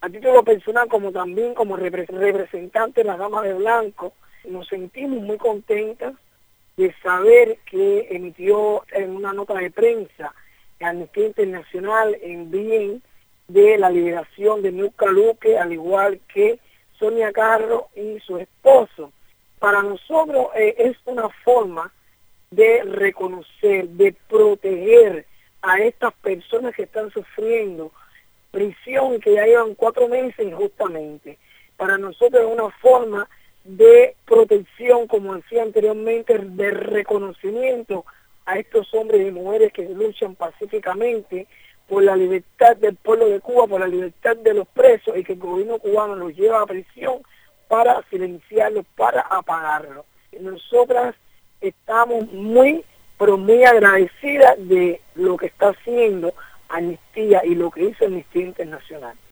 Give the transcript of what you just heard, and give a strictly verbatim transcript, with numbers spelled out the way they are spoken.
A título personal, como también como repre- representante de la Dama de Blanco, nos sentimos muy contentas de saber que emitió en una nota de prensa Amnistía Internacional en bien de la liberación de Nuka Luque, al igual que Sonia Carro y su esposo. Para nosotros eh, es una forma de reconocer, de proteger a estas personas que están sufriendo prisión, que ya llevan cuatro meses injustamente. Para nosotros es una forma de protección, como decía anteriormente, de reconocimiento a estos hombres y mujeres que luchan pacíficamente por la libertad del pueblo de Cuba, por la libertad de los presos, y que el gobierno cubano los lleva a prisión para silenciarlos, para apagarlos. Nosotras estamos muy, pero muy agradecidas de lo que está haciendo Amnistía y lo que hizo Amnistía Internacional.